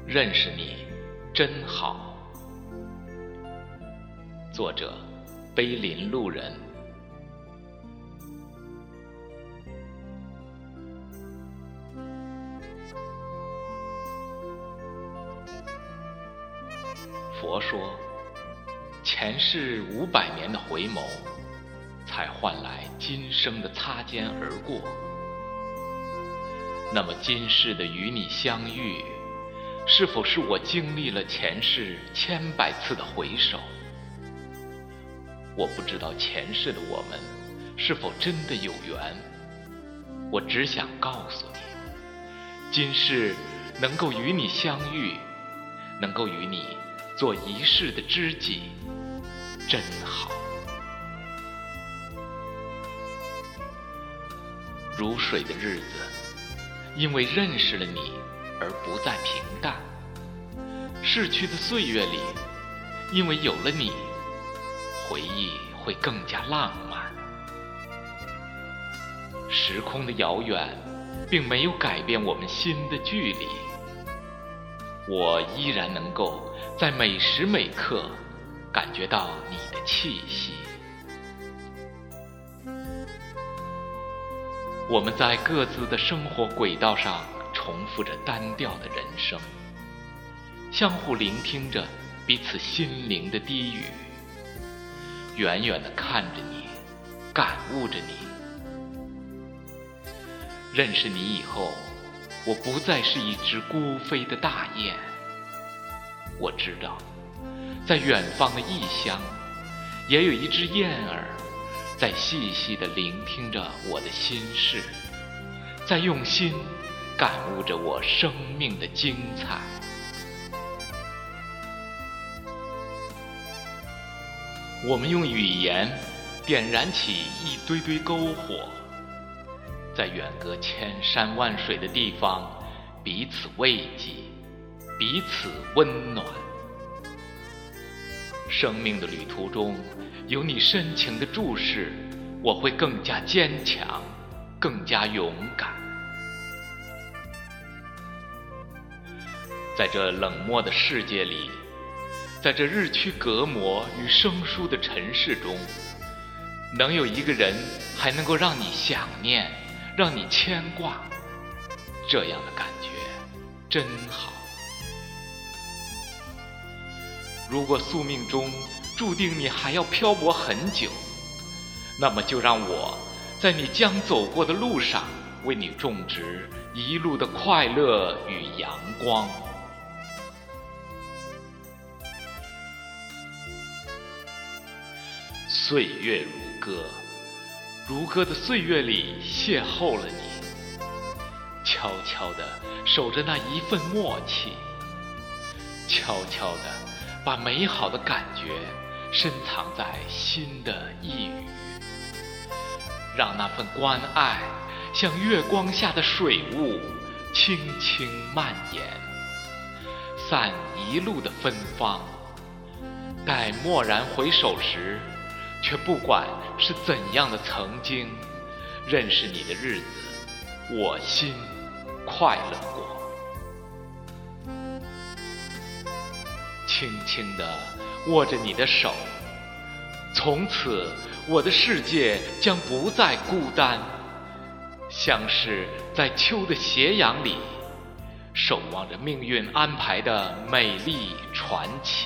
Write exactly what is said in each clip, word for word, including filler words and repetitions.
认识你真好。作者：碑林路人。佛说，前世五百年的回眸，才换来今生的擦肩而过。那么今世的与你相遇，是否是我经历了前世千百次的回首？我不知道前世的我们是否真的有缘，我只想告诉你，今世能够与你相遇，能够与你做一世的知己，真好。如水的日子，因为认识了你而不再平淡；逝去的岁月里，因为有了你，回忆会更加浪漫。时空的遥远并没有改变我们心的距离，我依然能够在每时每刻感觉到你的气息。我们在各自的生活轨道上重复着单调的人生，相互聆听着彼此心灵的低语，远远地看着你，感悟着你。认识你以后，我不再是一只孤飞的大雁。我知道，在远方的异乡，也有一只燕儿在细细地聆听着我的心事，在用心感悟着我生命的精彩。我们用语言点燃起一堆堆篝火，在远隔千山万水的地方彼此慰藉，彼此温暖。生命的旅途中有你深情的注视，我会更加坚强，更加勇敢。在这冷漠的世界里，在这日趋隔膜与生疏的尘世中，能有一个人还能够让你想念，让你牵挂，这样的感觉真好。如果宿命中注定你还要漂泊很久，那么就让我在你将走过的路上为你种植一路的快乐与阳光。岁月如歌，如歌的岁月里邂逅了你，悄悄地守着那一份默契，悄悄地把美好的感觉深藏在心的一隅，让那份关爱像月光下的水雾，轻轻蔓延，散一路的芬芳。待蓦然回首时，却不管是怎样的曾经，认识你的日子，我心快乐过。轻轻地握着你的手，从此我的世界将不再孤单，像是在秋的斜阳里守望着命运安排的美丽传奇。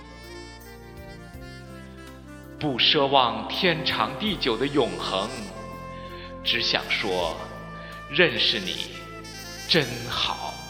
不奢望天长地久的永恒，只想说，认识你真好。